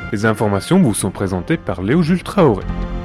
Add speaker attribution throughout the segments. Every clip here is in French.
Speaker 1: Les informations vous sont présentées par Léo-Jules Traoré.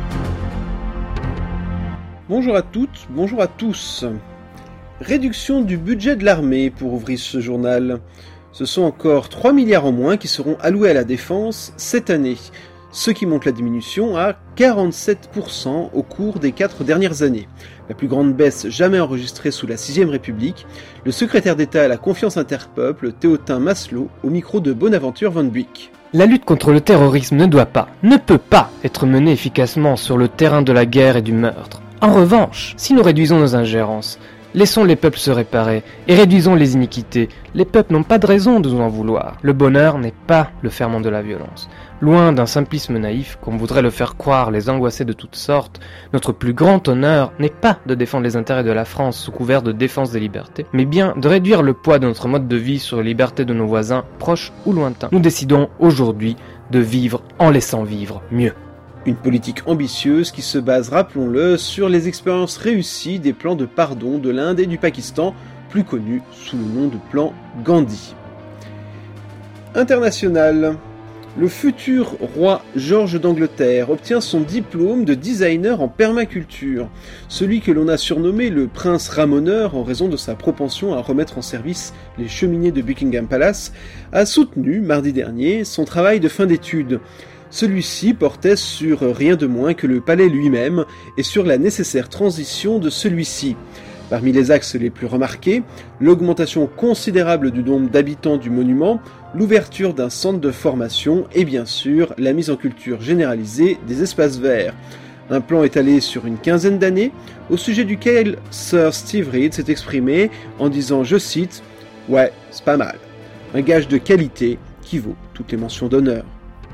Speaker 2: Bonjour à toutes, bonjour à tous. Réduction du budget de l'armée pour ouvrir ce journal. Ce sont encore 3 milliards en moins qui seront alloués à la défense cette année, ce qui montre la diminution à 47% au cours des 4 dernières années. La plus grande baisse jamais enregistrée sous la 6ème République, le secrétaire d'État à la confiance interpeuple, Théotin Masselot, au micro de Bonaventure Van Buik.
Speaker 3: La lutte contre le terrorisme ne peut pas être menée efficacement sur le terrain de la guerre et du meurtre. En revanche, si nous réduisons nos ingérences, laissons les peuples se réparer et réduisons les iniquités. Les peuples n'ont pas de raison de nous en vouloir. Le bonheur n'est pas le ferment de la violence. Loin d'un simplisme naïf, comme voudraient le faire croire les angoissés de toutes sortes, notre plus grand honneur n'est pas de défendre les intérêts de la France sous couvert de défense des libertés, mais bien de réduire le poids de notre mode de vie sur les libertés de nos voisins, proches ou lointains. Nous décidons aujourd'hui de vivre en laissant vivre mieux.
Speaker 2: Une politique ambitieuse qui se base, rappelons-le, sur les expériences réussies des plans de pardon de l'Inde et du Pakistan, plus connus sous le nom de plan Gandhi. International. Le futur roi George d'Angleterre obtient son diplôme de designer en permaculture. Celui que l'on a surnommé le prince ramoneur en raison de sa propension à remettre en service les cheminées de Buckingham Palace, a soutenu, mardi dernier, son travail de fin d'études. Celui-ci portait sur rien de moins que le palais lui-même et sur la nécessaire transition de celui-ci. Parmi les axes les plus remarqués, l'augmentation considérable du nombre d'habitants du monument, l'ouverture d'un centre de formation et bien sûr la mise en culture généralisée des espaces verts. Un plan étalé sur une quinzaine d'années, au sujet duquel Sir Steve Reed s'est exprimé en disant, je cite, « Ouais, c'est pas mal. Un gage de qualité qui vaut toutes les mentions d'honneur. »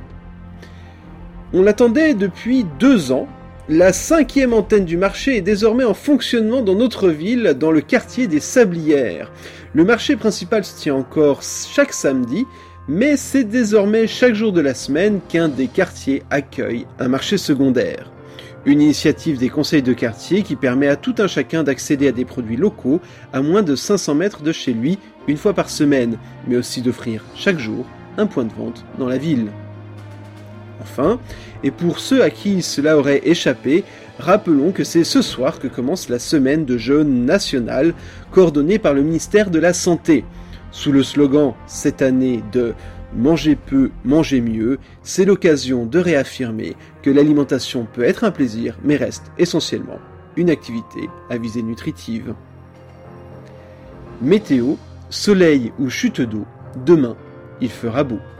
Speaker 2: On l'attendait depuis 2 ans. La 5e antenne du marché est désormais en fonctionnement dans notre ville, dans le quartier des Sablières. Le marché principal se tient encore chaque samedi, mais c'est désormais chaque jour de la semaine qu'un des quartiers accueille un marché secondaire. Une initiative des conseils de quartier qui permet à tout un chacun d'accéder à des produits locaux à moins de 500 mètres de chez lui, une fois par semaine, mais aussi d'offrir chaque jour un point de vente dans la ville. Enfin, et pour ceux à qui cela aurait échappé, rappelons que c'est ce soir que commence la semaine de jeûne national coordonnée par le ministère de la Santé. Sous le slogan cette année de « Manger peu, manger mieux », c'est l'occasion de réaffirmer que l'alimentation peut être un plaisir, mais reste essentiellement une activité à visée nutritive. Météo, soleil ou chute d'eau, demain, il fera beau.